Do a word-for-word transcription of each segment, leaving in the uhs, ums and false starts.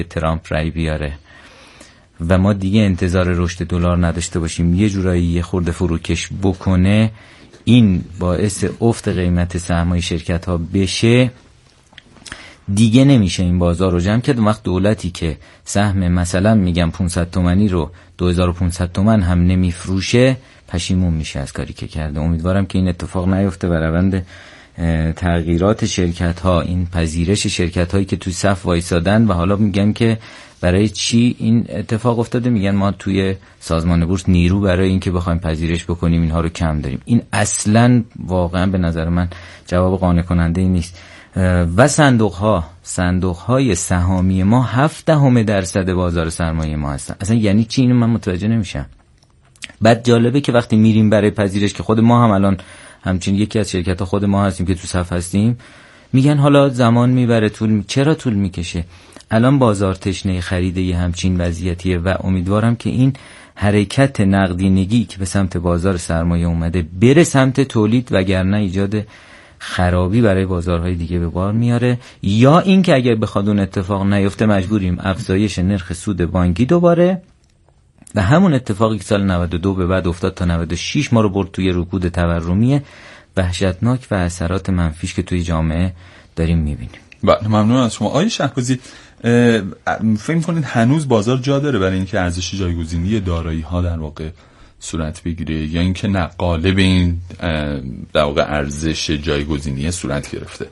ترامپ رای بیاره و ما دیگه انتظار رشد دلار نداشته باشیم، یه جورایی یه خورده فروکش بکنه، این باعث افت قیمت سهم‌های شرکت‌ها بشه، دیگه نمیشه این بازار رو جمع کرد. وقت دولتی که سهم مثلا میگم پانصد تومانی رو دو هزار و پانصد تومن هم نمیفروشه پشیمون میشه از کاری که کرده. امیدوارم که این اتفاق نیفته و روند تغییرات شرکت‌ها، این پذیرش شرکت‌هایی که توی صف وایسادن و حالا میگن که برای چی این اتفاق افتاده، میگن ما توی سازمان بورس نیرو برای این که بخوایم پذیرش بکنیم اینها رو کم داریم. این اصلاً واقعا به نظر من جواب قانع کننده ای نیست. و صندوق ها صندوق های سهامی ما هفت دهم درصد بازار سرمایه ما هستن. اصلا یعنی چی؟ اینو من متوجه نمیشم. بعد جالبه که وقتی میریم برای پذیرش، که خود ما هم الان همچین یکی از شرکت ها خود ما هستیم که تو صف هستیم، میگن حالا زمان میبره، طول می... چرا طول میکشه؟ الان بازار تشنه خرید یه همچین وضعیتیه و امیدوارم که این حرکت نقدینگی که به سمت بازار سرمایه اومده بره سمت تولید، وگرنه ایجاد خرابی برای بازارهای دیگه به بار میاره، یا این که اگر بخواد اون اتفاق نیفته مجبوریم افزایش نرخ سود بانکی دوباره و همون اتفاقی که سال نود و دو به بعد افتاد تا نود و شش ما رو برد توی رکود تورمی وحشتناک و اثرات منفیش که توی جامعه داریم میبینیم. بله، ممنون از شما. آقای شهبازی، فکر می‌کنید هنوز بازار جا داره برای اینکه ارزش جایگزینی دارایی‌ها در واقع صورت بگیره، یا اینکه نه قالب این در واقع ارزش جایگزینی صورت گرفته؟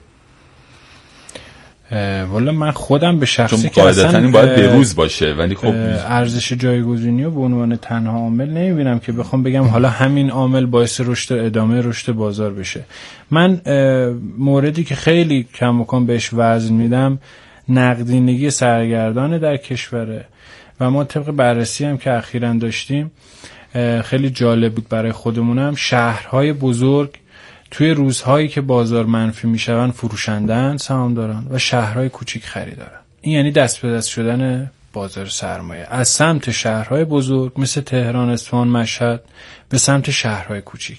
والا من خودم به شخصی که قاعدتاً این باید بروز باشه، ولی خب ارزش جایگزینی رو به عنوان تنها عامل نمیبینم که بخوام بگم حالا همین عامل باعث رشد ادامه رشد بازار بشه. من موردی که خیلی کم و کم بهش وزن میدم نقدینگی سرگردانه در کشوره و ما طبق بررسی هم که اخیراً داشتیم خیلی جالب بود برای خودمونم، شهرهای بزرگ توی روزهایی که بازار منفی میشون فروشندن سهام دارن و شهرهای کوچیک خریدارن. این یعنی دست به دست شدن بازار سرمایه از سمت شهرهای بزرگ مثل تهران، اصفهان، مشهد به سمت شهرهای کوچیک.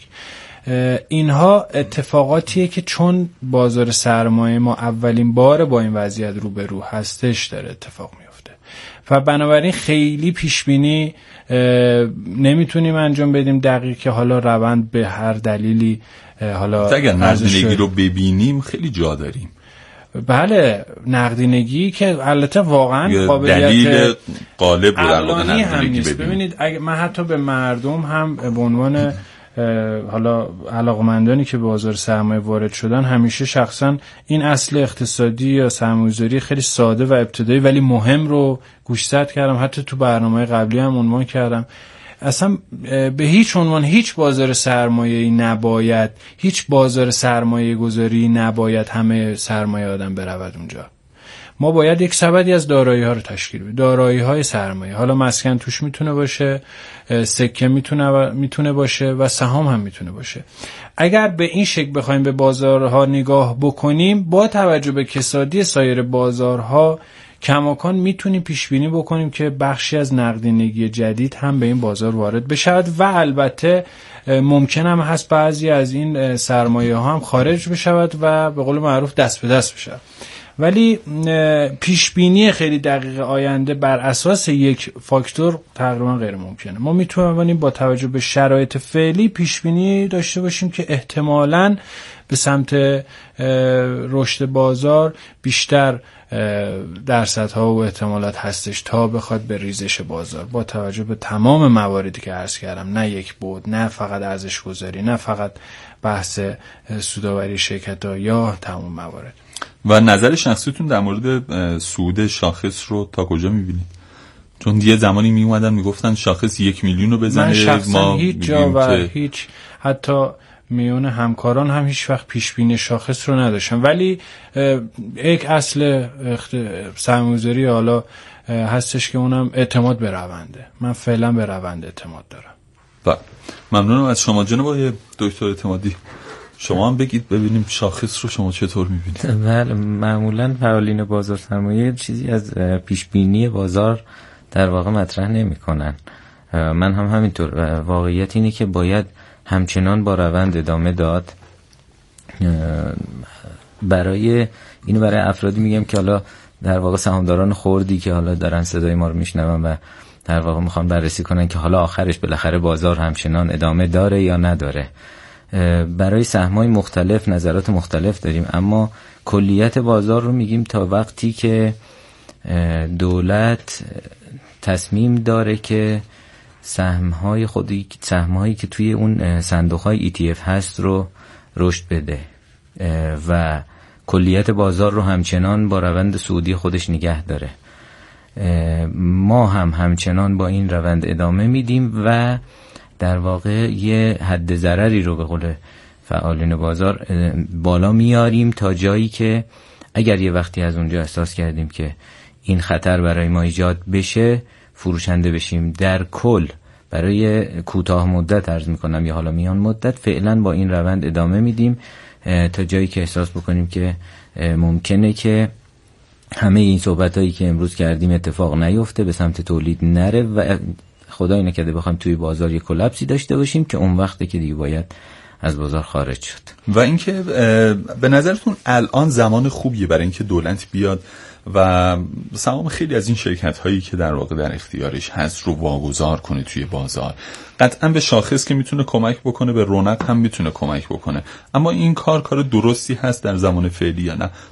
اینها اتفاقاتیه که چون بازار سرمایه ما اولین بار با این وضعیت روبرو هستش داره اتفاق میفته و بنابراین خیلی پیشبینی نمیتونیم انجام بدیم دقیق که حالا روند به هر دلیلی حالا اگر نقدینگی رو ببینیم خیلی جا داریم. بله، نقدینگی که البته واقعا قابلیت دلیل قالب رو در واقع نقدینگی ببینید. ببینید اگه من حتی به مردم هم به عنوان حالا علاقمندانی که به بازار سرمایه وارد شدن همیشه شخصا این اصل اقتصادی یا سرمایه‌گذاری خیلی ساده و ابتدایی ولی مهم رو گوشزد کردم، حتی تو برنامه قبلی هم عنوان کردم. اصلا به هیچ عنوان هیچ بازار سرمایه‌ای نباید، هیچ بازار سرمایه گذاری نباید همه سرمایه آدم برود اونجا. ما باید یک سبدی از دارایی ها رو تشکیل بدیم، دارایی های سرمایه. حالا مسکن توش میتونه باشه، سکه میتونه میتونه باشه و سهام هم میتونه باشه. اگر به این شکل بخوایم به بازارها نگاه بکنیم، با توجه به کسادی سایر بازارها کماکان میتونیم پیش بینی بکنیم که بخشی از نقدینگی جدید هم به این بازار وارد بشود و البته ممکن هم هست بعضی از این سرمایه ها هم خارج بشود و به قول معروف دست به دست بشود. ولی پیش بینی خیلی دقیق آینده بر اساس یک فاکتور تقریبا غیر ممکنه. ما میتونیم با توجه به شرایط فعلی پیش بینی داشته باشیم که احتمالاً به سمت رشد بازار بیشتر درصدها و احتمالات هستش تا بخواد به ریزش بازار، با توجه به تمام مواردی که عرض کردم، نه یک بود، نه فقط ارزش گذاری، نه فقط بحث سودآوری شرکت‌ها یا تمام موارد. و نظر شخصیتون در مورد سود شاخص رو تا کجا می‌بینید؟ چون یه زمانی می اومدن میگفتن شاخص یک میلیون رو بزنه. من شخصا ما هیچ جا و که... هیچ حتی میون همکاران هم هیچ وقت پیش بینی شاخص رو نداشتم، ولی یک اصل سرمایه‌گذاری حالا هستش که اونم اعتماد به رونده. من فعلا به روند اعتماد دارم. بله، ممنونم از شما جناب آقای دکتر اعتمادی. شما هم بگید ببینیم شاخص رو شما چطور می‌بینید؟ بله، معمولاً فعالین بازار سرمایه چیزی از پیش بینی بازار در واقع مطرح نمی‌کنن. من هم همینطور. واقعیت اینه که باید همچنان با روند ادامه داد. برای اینو برای افرادی میگم که حالا در واقع سهامداران خردی که حالا دارن صدای ما رو میشنون و در واقع میخوان بررسی کنن که حالا آخرش بالاخره بازار همچنان ادامه داره یا نداره. برای سهم‌های مختلف نظرات مختلف داریم، اما کلیت بازار رو میگیم تا وقتی که دولت تصمیم داره که سهم‌های خودی سهم‌هایی که توی اون صندوق‌های ای تی اف هست رو رشد بده و کلیت بازار رو همچنان با روند صعودی خودش نگه داره. ما هم همچنان با این روند ادامه میدیم و در واقع یه حد ضرری رو به قول فعالین بازار بالا میاریم تا جایی که اگر یه وقتی از اونجا احساس کردیم که این خطر برای ما ایجاد بشه فروشنده بشیم. در کل برای کوتاه مدت عرض میکنم یا حالا میان مدت فعلا با این روند ادامه میدیم تا جایی که احساس بکنیم که ممکنه که همه این صحبتایی که امروز کردیم اتفاق نیفته، به سمت تولید نره و خدای نکرده بخوایم توی بازار یک کلاپسی داشته باشیم که اون وقته که دیگه باید از بازار خارج شد. و اینکه به نظرتون الان زمان خوبیه برای اینکه دولت بیاد و سهام خیلی از این شرکت هایی که در واقع در اختیارش هست رو واگذار کنه توی بازار؟ قطعا به شاخص که میتونه کمک بکنه، به رونق هم میتونه کمک بکنه، اما این کار کار درستی هست در زمان فعلی یا نه؟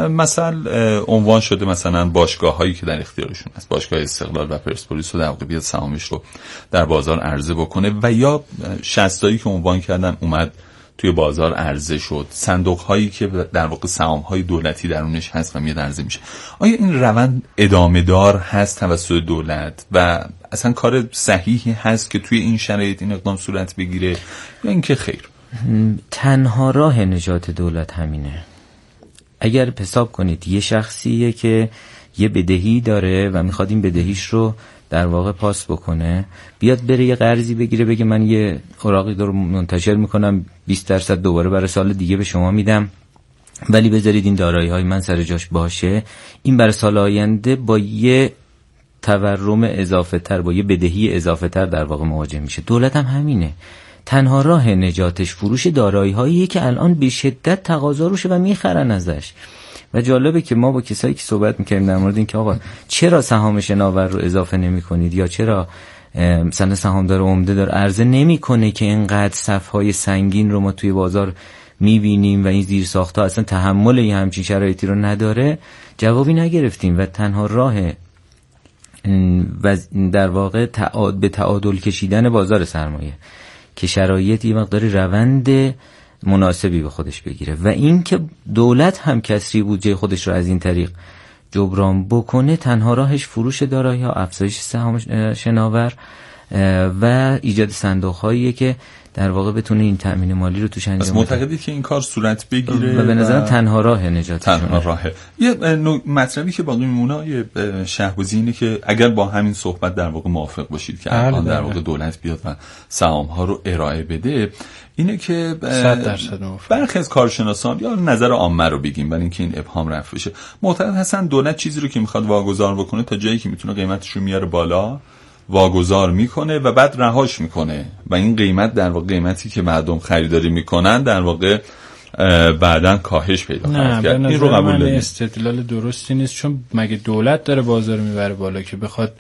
مثلا عنوان شده مثلا باشگاه هایی که در اختیارشون هست، باشگاه استقلال و پرسپولیس رو در واقع بیاد سهامش رو در بازار عرضه بکنه و یا شصتایی که عنوان کردن اومد توی بازار عرضه شد، صندوق هایی که در واقع سهام های دولتی درونش هست و میاد عرضه میشه. آیا این روند ادامه دار هست توسط دولت و اصلا کار صحیحی هست که توی این شرایط این اقدام صورت بگیره یا اینکه خیر؟ تنها راه نجات دولت همینه. اگر حساب کنید یه شخصیه که یه بدهی داره و میخواد این بدهیش رو در واقع پاس بکنه، بیاد بره یه قرضی بگیره بگه من یه اوراقی رو منتشر میکنم بیست درصد دوباره برای سال دیگه به شما میدم ولی بذارید این دارایی های من سر جاش باشه، این برای سال آینده با یه تورم اضافه تر، با یه بدهی اضافه تر در واقع مواجه میشه. دولت هم همینه. تنها راه نجاتش فروش دارایی هایی که الان به شدت تقاضا روشه و میخرن ازش. و جالبه که ما با کسایی که صحبت میکنیم در مورد این که آقا چرا سهام شناور رو اضافه نمی کنید یا چرا مثلا سهامدار عمده دار عرضه نمی کنه که اینقدر صفهای سنگین رو ما توی بازار میبینیم و این زیر ساختها اصلا تحمل این همچین شرایطی رو نداره، جوابی نگرفتیم. و تنها راه و در واقع تعاد به تعادل کشیدن بازار سرمایه که شرایطی مقداری روند مناسبی به خودش بگیره و این که دولت هم کسری بودجه خودش رو از این طریق جبران بکنه، تنها راهش فروش دارایی ها، افزایش سهام شناور و ایجاد صندوق هاییه که در واقع بتونه این تأمین مالی رو توش انجام بده. معتقدی که این کار صورت بگیره و به نظرم تنها راه نجاتشونه. تنها راهه. یه مطلبی که باقی میمونه یه شهبازی اینه که اگر با همین صحبت در واقع موافق باشید که الان در واقع دولت بیاد و سهام ها رو ارائه بده، اینه که صد درصد موافق. برخی از کارشناسان یا نظر عامه رو بگیم برای اینکه این ابهام رفع بشه، معتقد هستن دولت چیزی رو که میخواد واگذار بکنه تا جایی که میتونه قیمتش رو میاره بالا واگذار میکنه و بعد رهاش میکنه و این قیمت در واقع قیمتی که مردم خریداری میکنن در واقع بعداً کاهش پیدا خواهد کرد. این رو قبول دارید؟ استدلال درستی نیست، چون مگه دولت داره بازار میبره بالا که بخواد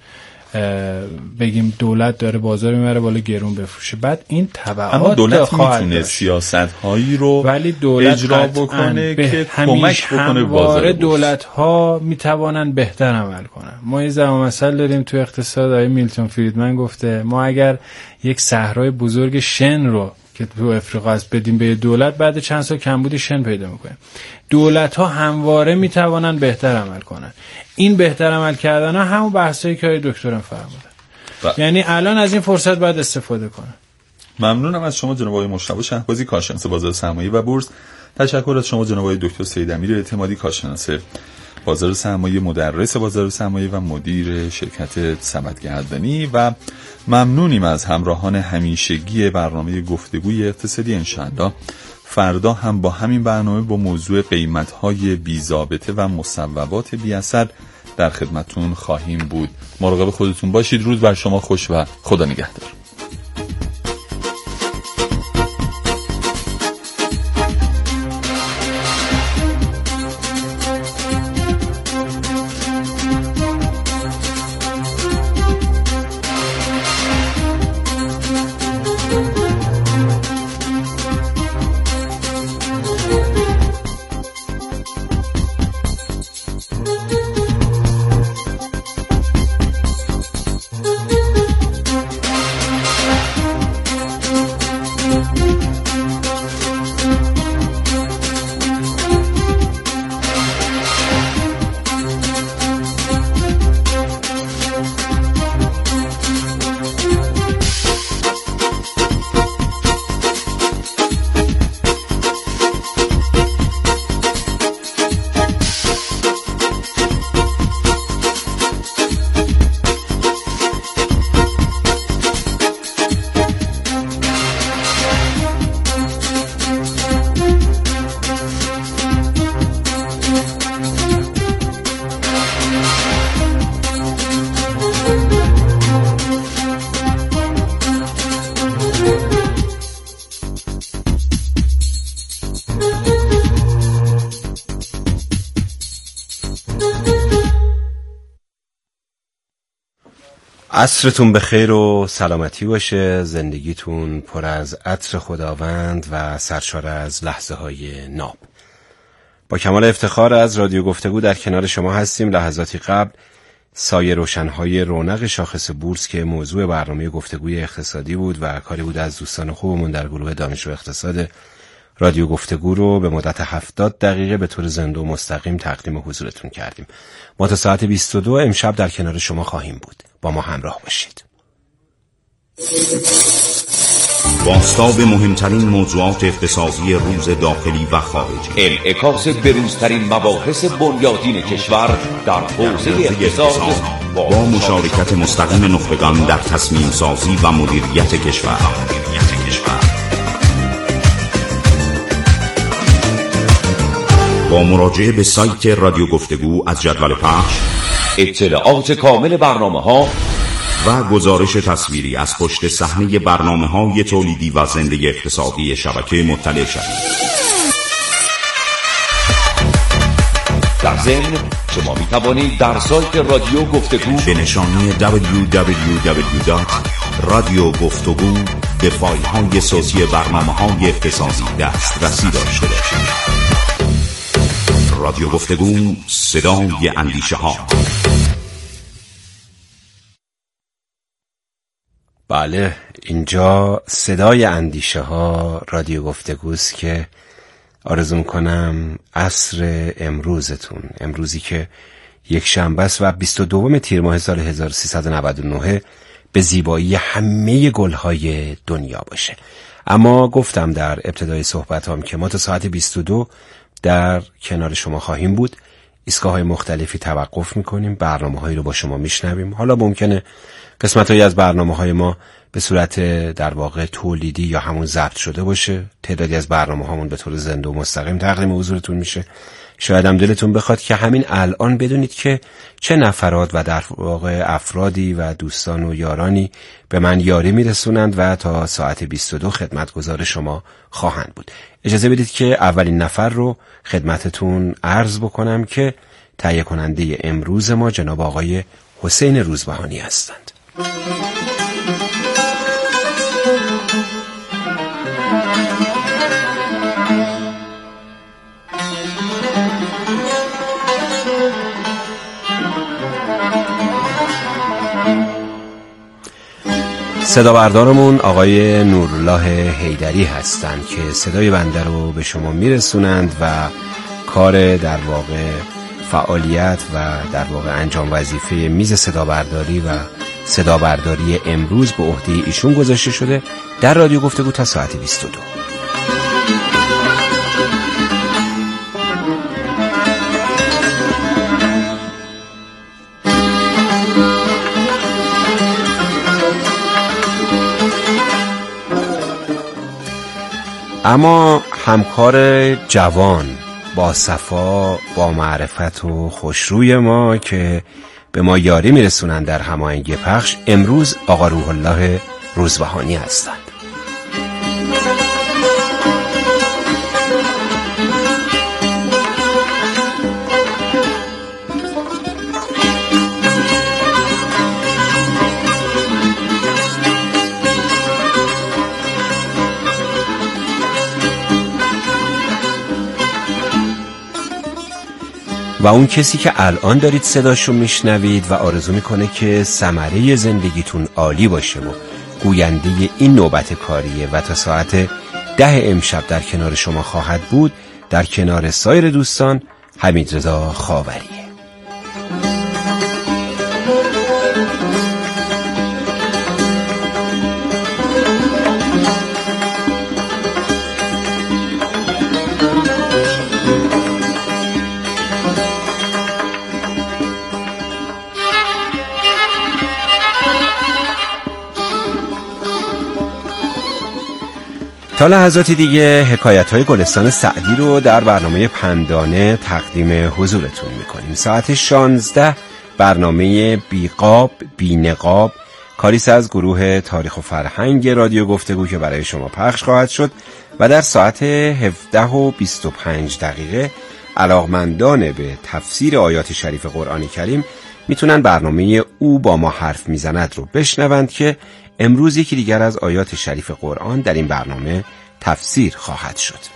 بگیم دولت داره بازار میبره بالا گرون بفروشه؟ بعد این تبعات اما دولت میتونه سیاست هایی رو ولی دولت اجرا بکنه که کمک بکنه بازار. دولت ها میتوانن بهتر عمل کنن. ما یه زمان مثل داریم تو اقتصاد، آقای میلتون فریدمن گفته ما اگر یک صحرای بزرگ شن رو که تو افریقا است بدیم به دولت، بعد چند سال کمبود شن پیدا میکنه. دولت ها همواره میتوانن بهتر عمل کنن. این بهتر عمل کردن ها همون بحثایی که دکترم فرمودن. یعنی الان از این فرصت باید استفاده کنن. ممنونم از شما جناب آقای مجتبی شهبازی، کارشناس بازار سرمایه و بورس. تشکر از شما جناب آقای دکتر سید امیر اعتمادی، کارشناس بازار سرمایه، مدرس بازار سرمایه و مدیر شرکت سبدگردانی. و ممنونیم از همراهان همیشگی برنامه گفتگوی اقتصادی. انشاءالله فردا هم با همین برنامه با موضوع قیمت‌های بی‌ضابطه و مصوبات بی‌اثر در خدمتتون خواهیم بود. مراقب خودتون باشید. روز بر شما خوش و خدا نگهدار. عصرتون بخیر و سلامتی باشه، زندگیتون پر از عطر خداوند و سرشار از لحظه های ناب. با کمال افتخار از رادیو گفتگو در کنار شما هستیم. لحظاتی قبل سایه روشنهای رونق شاخص بورس که موضوع برنامه گفتگوی اقتصادی بود و کاری بود از دوستان خوبمون در گروه دانش و اقتصاد رادیو گفتگو رو به مدت هفتاد دقیقه به طور زنده و مستقیم تقدیم حضورتون کردیم. ما تا ساعت بیست و دو امشب در کنار شما خواهیم بود. با ما همراه باشید. بازتاب مهمترین موضوعات اقتصادی روز داخلی و خارجی، انعکاس بروزترین مباحث بنیادین کشور در حوزه اقتصاد با مشارکت مستقیم نخبگان در تصمیم سازی و مدیریت کشور. با مراجعه به سایت رادیو گفتگو از جدول پخش، اطلاعات کامل برنامه‌ها و گزارش تصویری از پشت صحنه برنامه‌های تولیدی و زنده اقتصادی شبکه مطلع شوید. در ضمن شما می توانید در سایت رادیو گفتگو به نشانی دبلیو دبلیو دبلیو دات رادیو گفتگو به فایل‌های صوتی برنامه‌های اقتصادی دسترسی داشته باشید. رادیو گفتگو، صدای اندیشه ها. بله، اینجا صدای اندیشه ها رادیو گفتگوست که آرزو میکنم عصر امروزتون، امروزی که یک شنبه است و بیست و دوم تیر ماه سال هزار و سیصد و نود و نه به زیبایی همه گلهای دنیا باشه. اما گفتم در ابتدای صحبتام که ما تا ساعت بیست و دو در کنار شما خواهیم بود. ایستگاه‌های مختلفی توقف می‌کنیم، برنامه‌هایی رو با شما میشنویم. حالا ممکنه قسمت‌هایی از برنامه‌های ما به صورت در واقع تولیدی یا همون ضبط شده باشه. تعدادی از برنامه‌هامون به طور زنده و مستقیم تقدیم حضورتون میشه. شاید هم دلتون بخواد که همین الان بدونید که چه نفرات و در واقع افرادی و دوستان و یارانی به من یاری میرسونند و تا ساعت بیست و دو خدمتگزار شما خواهند بود. اجازه بدید که اولین نفر رو خدمتتون عرض بکنم که تهیه کننده امروز ما جناب آقای حسین روزبهانی هستند. صدا بردارمون آقای نورالله حیدری هستند که صدای بنده رو به شما میرسونند و کار در واقع فعالیت و در واقع انجام وظیفه میز صدا برداری و صدا برداری امروز به عهده ایشون گذاشته شده در رادیو گفتگو تا ساعت بیست و دو. اما همکار جوان با صفا، با معرفت و خوشروی ما که به ما یاری میرسونن در هماهنگی پخش امروز آقا روح الله روزبهانی هستند. و اون کسی که الان دارید صداشو میشنوید و آرزو میکنه که ثمره زندگیتون عالی باشه و گوینده این نوبت کاریه و تا ساعت ده امشب در کنار شما خواهد بود، در کنار سایر دوستان حمیدرضا خاوریه. تا لحظاتی دیگه حکایت‌های گلستان سعدی رو در برنامه پندانه تقدیم حضورتون میکنیم. ساعت شانزده برنامه بیقاب بینقاب کاریست از گروه تاریخ و فرهنگ رادیو گفتگو که برای شما پخش خواهد شد و در ساعت هفده و بیست و پنج دقیقه علاقمندان به تفسیر آیات شریف قرآن کریم میتونن برنامه او با ما حرف میزند رو بشنوند که امروز یکی دیگر از آیات شریف قرآن در این برنامه تفسیر خواهد شد.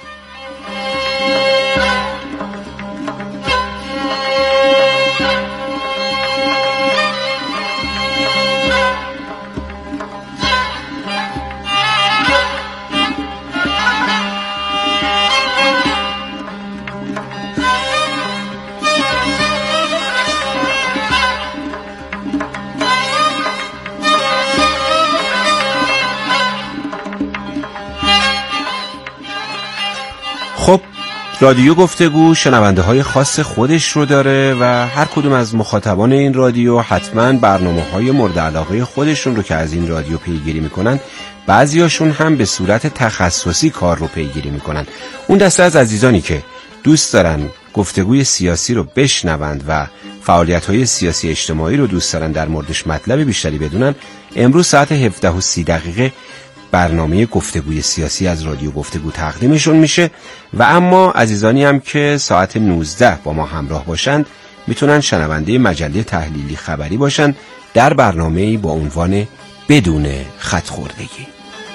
خب رادیو گفتگو شنونده های خاص خودش رو داره و هر کدوم از مخاطبان این رادیو حتما برنامه های مورد علاقه خودشون رو که از این رادیو پیگیری میکنن، بعضیاشون هم به صورت تخصصی کار رو پیگیری میکنن. اون دسته از عزیزانی که دوست دارن گفتگوی سیاسی رو بشنوند و فعالیت های سیاسی اجتماعی رو دوست دارن در موردش مطلب بیشتری بدونن، امروز ساعت هفده و سی دقیقه برنامه گفتگوی سیاسی از رادیو گفتگو تقدیمشون میشه و اما عزیزانی هم که ساعت نوزده با ما همراه باشند میتونن شنونده مجله تحلیلی خبری باشن در برنامه‌ای با عنوان بدون خط خوردگی.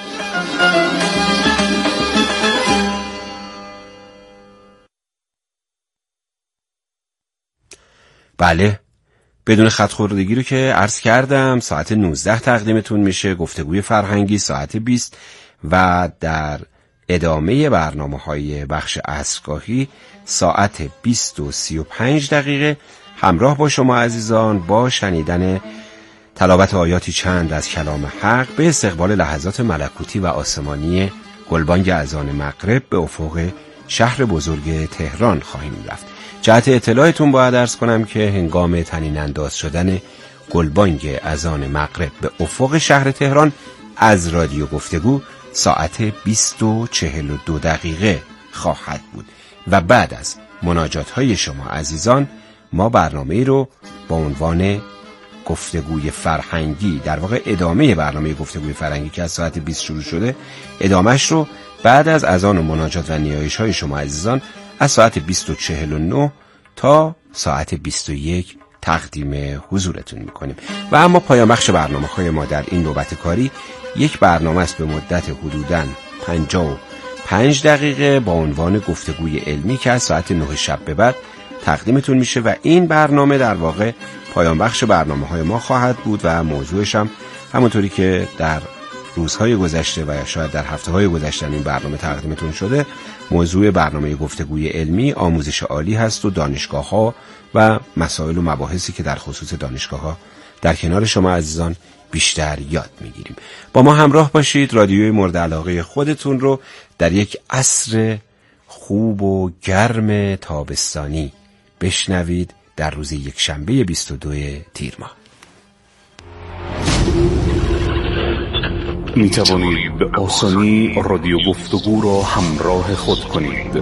بله، بدون خط خوردگی رو که عرض کردم ساعت نوزده تقدیمتون میشه. گفتگوی فرهنگی ساعت بیست و در ادامه برنامه های بخش عصرگاهی ساعت بیست و سی و پنج دقیقه همراه با شما عزیزان با شنیدن تلاوت آیاتی چند از کلام حق به استقبال لحظات ملکوتی و آسمانی گلبانگ اذان مغرب به افق شهر بزرگ تهران خواهیم رفت. جهت اطلاعتون باید عرض کنم که هنگام طنین انداز شدن گلبانگ اذان مغرب به افق شهر تهران از رادیو گفتگو ساعت بیست و چهل و دو دقیقه خواهد بود و بعد از مناجات های شما عزیزان ما برنامه رو با عنوان گفتگوی فرهنگی، در واقع ادامه برنامه گفتگوی فرهنگی که از ساعت بیست شروع شده، ادامهش رو بعد از اذان و مناجات و نیایش های شما عزیزان از ساعت بیست و چهل و نه تا ساعت بیست و یک تقدیم حضورتون میکنیم. و اما پایان بخش برنامه های ما در این نوبت کاری یک برنامه است به مدت حدوداً پنجاه و پنج دقیقه با عنوان گفتگوی علمی که از ساعت نه شب به بعد تقدیمتون میشه و این برنامه در واقع پایان بخش برنامه های ما خواهد بود و موضوعش هم همونطوری که در روزهای گذشته و شاید در هفته‌های گذشته این برنامه تقدیمتون شده، موضوع برنامه گفتگوی علمی آموزش عالی هست و دانشگاه‌ها و مسائل و مباحثی که در خصوص دانشگاه‌ها در کنار شما عزیزان بیشتر یاد میگیریم. با ما همراه باشید، رادیوی مورد علاقه خودتون رو در یک عصر خوب و گرم تابستانی بشنوید در روز یک شنبه بیست و دو تیر ماه. می توانید به آسانی رادیو گفتگو را همراه خود کنید.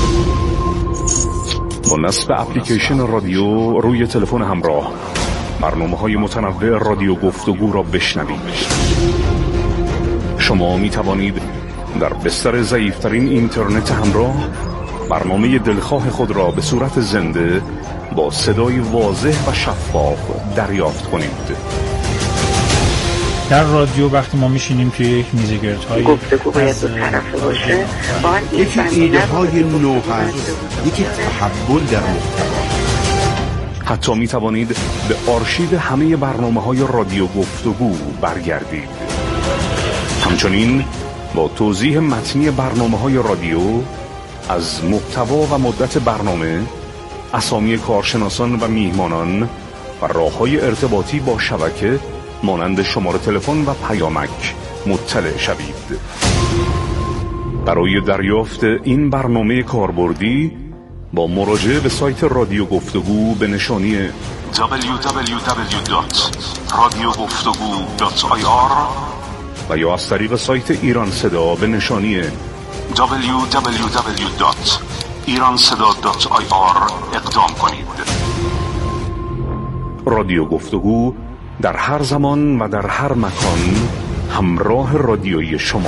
با نصب اپلیکیشن رادیو روی تلفن همراه برنامه های متنوع رادیو گفتگو را بشنوید. شما می توانید در بستر ضعیفترین اینترنت همراه برنامه دلخواه خود را به صورت زنده با صدای واضح و شفاف دریافت کنید. در رادیو وقتی ما میشینیم توی یک میزگردهای گفتگو باید دو طرفه باشه، یکی ایده های نو هست، یکی تحول در محتوا. حتی می توانید به آرشیو همه برنامه های رادیو گفتگو برگردید. همچنین با توضیح متنی برنامه های رادیو از محتوا و مدت برنامه، اسامی کارشناسان و میهمانان و راه‌های ارتباطی با شبکه مانند شماره تلفن و پیامک مطلع شوید. برای دریافت این برنامه کاربردی با مراجعه به سایت رادیو گفتگو به نشانی دبلیو دبلیو دبلیو دات رادیو گفتگو دات آی آر و یا از طریق سایت ایران صدا به نشانی دبلیو دبلیو دبلیو دات ایران صدا دات آی آر اقدام کنید. رادیو گفتگو در هر زمان و در هر مکان همراه رادیویی شما.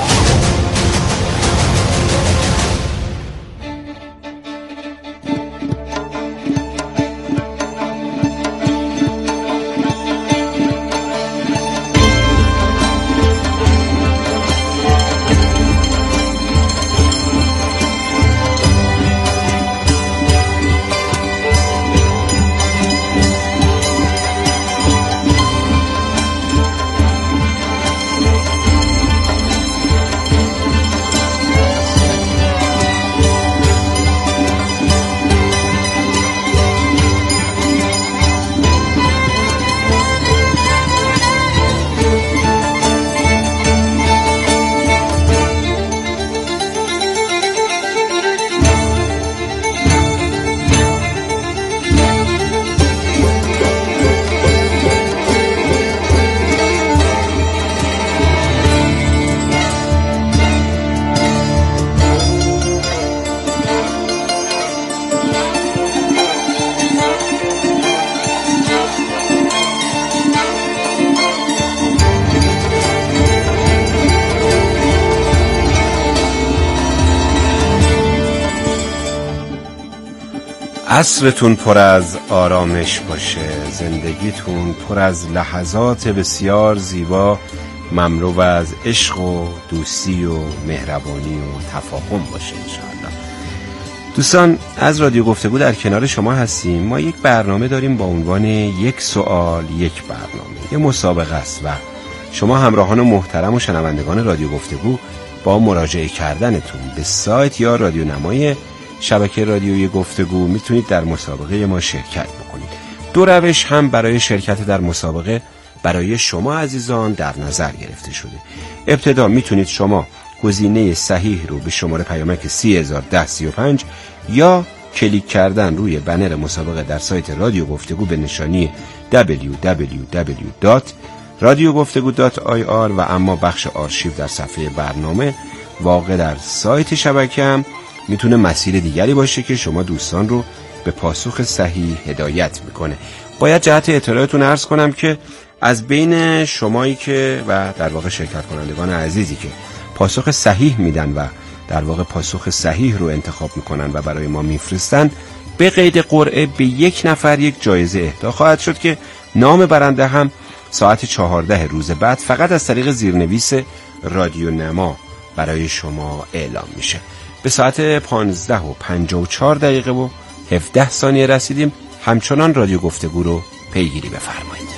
عصرتون پر از آرامش باشه، زندگیتون پر از لحظات بسیار زیبا مملو از عشق و دوستی و مهربانی و تفاهم باشه انشاءالله. دوستان از رادیو گفتگو در کنار شما هستیم. ما یک برنامه داریم با عنوان یک سوال یک برنامه، یه مسابقه است و شما همراهان محترم و شنوندگان رادیو گفتگو با مراجعه کردنتون به سایت یا رادیو نمای شبکه رادیویی گفتگو میتونید در مسابقه ما شرکت بکنید. دو روش هم برای شرکت در مسابقه برای شما عزیزان در نظر گرفته شده. ابتدا میتونید شما گزینه صحیح رو به شماره پیامک سی هزار و ده سی و پنج یا کلیک کردن روی بنر مسابقه در سایت رادیو گفتگو به نشانی دبلیو دبلیو دبلیو دات رادیو گفتگو دات آی آر و اما بخش آرشیو در صفحه برنامه واقع در سایت شبکه هم میتونه مسیر دیگری باشه که شما دوستان رو به پاسخ صحیح هدایت میکنه. باید جهت اطلاعتون عرض کنم که از بین شمایی که و در واقع شرکت کنندگان عزیزی که پاسخ صحیح میدن و در واقع پاسخ صحیح رو انتخاب میکنن و برای ما میفرستن، به قید قرعه به یک نفر یک جایزه اهدا خواهد شد که نام برنده هم ساعت چهارده روز بعد فقط از طریق زیرنویس رادیو نما برای شما اعلام میشه. به ساعت پانزده و پنجاه و چهار دقیقه و هفده ثانیه رسیدیم. همچنان رادیو گفتگو رو پیگیری بفرمایید.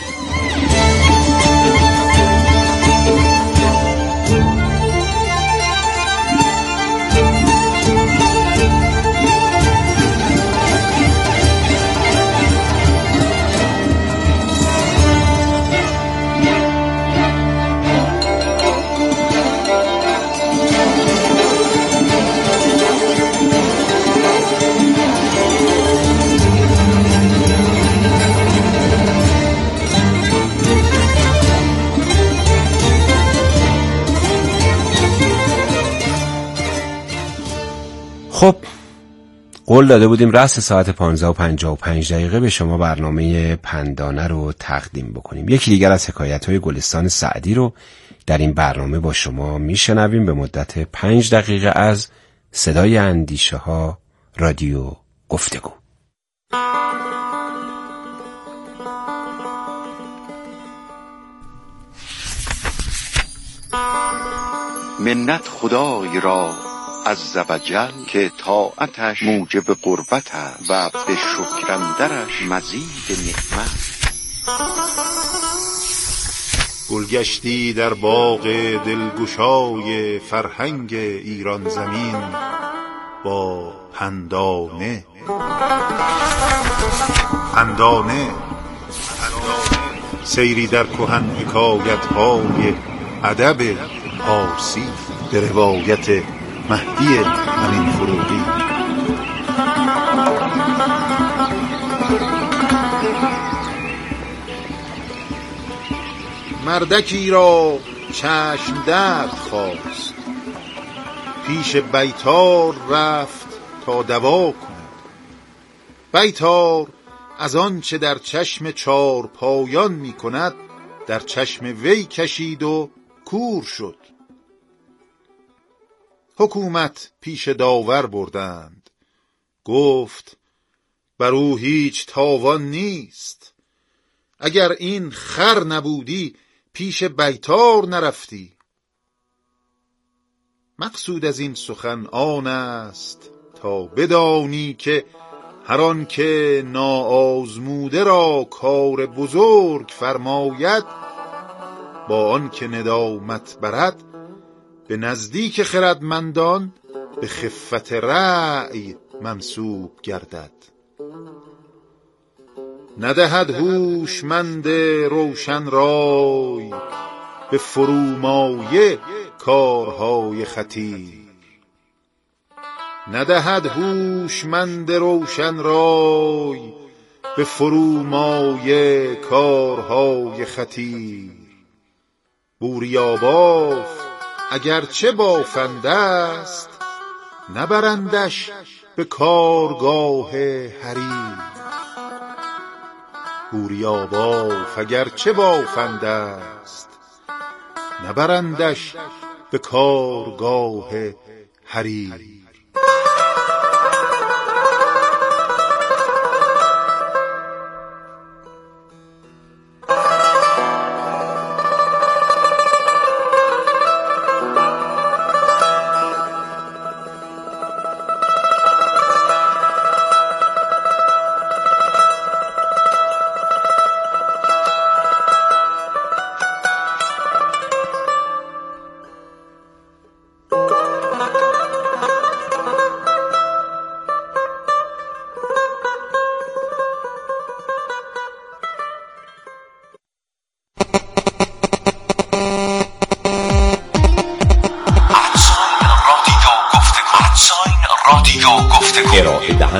خب قول داده بودیم رأس ساعت پانزده و پنجاه و پنج دقیقه به شما برنامه پندانه رو تقدیم بکنیم. یکی دیگر از حکایت‌های گلستان سعدی رو در این برنامه با شما میشنویم به مدت پنج دقیقه از صدای اندیشه ها رادیو گفتگو. منت خدای را عز و جل که طاعتش موجب قربت است و به شکرندرش مزید نعمت. گلگشتی در باغ دلگشای فرهنگ ایران زمین با پندانه پندانه سیری در کهن حکایت های ادب پارسی به روایت مهدی امین فروغی. مردکی را چشم درد خواست، پیش بیتار رفت تا دوا کند. بیتار از آن چه در چشم چار پایان می کند در چشم وی کشید و کور شد. حکومت پیش داور بردند، گفت بر او هیچ تاوان نیست. اگر این خر نبودی پیش بیتار نرفتی. مقصود از این سخن آن است تا بدانی که هر آن که ناآزموده را کار بزرگ فرماید، با آن که ندامت برد به نزدیک خردمندان به خفت رأی منسوب گردد. ندهد هوشمند روشن رای به فرومایه کارهای خطیر. ندهد هوشمند روشن رای به فرومایه کارهای خطیر. بوریا باف اگرچه بافنده است، نبرندش به کارگاه حریر. بوریا باف اگرچه بافنده است، نبرندش به کارگاه حریر.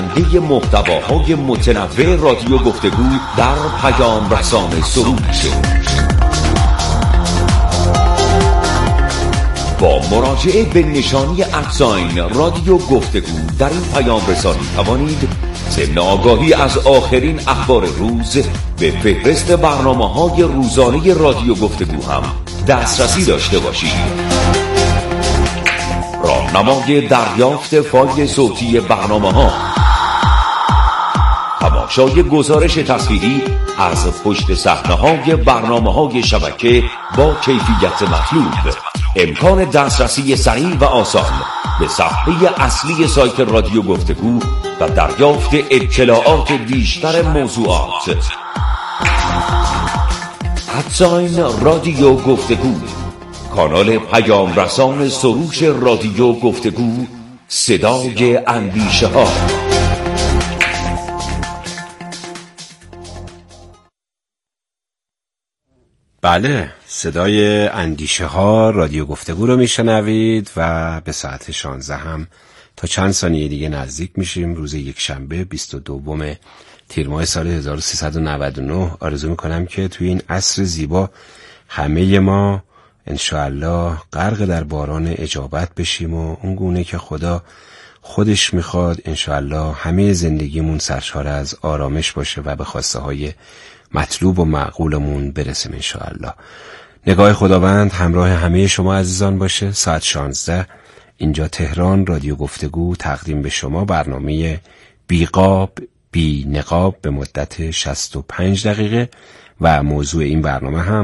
آینده محتواهای متنوع رادیو گفتگو در پیام رسان سروش. با مراجعه به نشانی ادساین رادیو گفتگو در این پیام رسانی توانید ضمن آگاهی از آخرین اخبار روز به فهرست برنامه‌های روزانه رادیو گفتگو هم دسترسی داشته باشید. راهنمای دریافت فایل صوتی برنامه‌ها، تماشای گزارش تصویری از پشت صحنه‌های برنامه‌های شبکه با کیفیت مطلوب، امکان دسترسی سریع و آسان به صفحه اصلی سایت رادیو گفتگو و دریافت اطلاعات بیشتر موضوعات. ادساین رادیو گفتگو، کانال پیام رسان سروش رادیو گفتگو، صدای اندیشه ها. بله، صدای اندیشه ها رادیو گفتگو رو میشنوید و به ساعت شانزده هم تا چند ثانیه دیگه نزدیک میشیم. روز یک شنبه بیست و دوم تیر ماه سال هزار و سیصد و نود و نه. آرزو میکنم که توی این عصر زیبا همه ما انشاءالله غرق در باران اجابت بشیم و اون گونه که خدا خودش میخواد انشاءالله همه زندگیمون سرشار از آرامش باشه و به خواسته های مطلوب و معقولمون برسیم انشاءالله. نگاه خداوند همراه همه شما عزیزان باشه. ساعت شانزده اینجا تهران، رادیو گفتگو تقدیم به شما برنامه بی قاب بی نقاب به مدت شصت و پنج دقیقه و موضوع این برنامه هم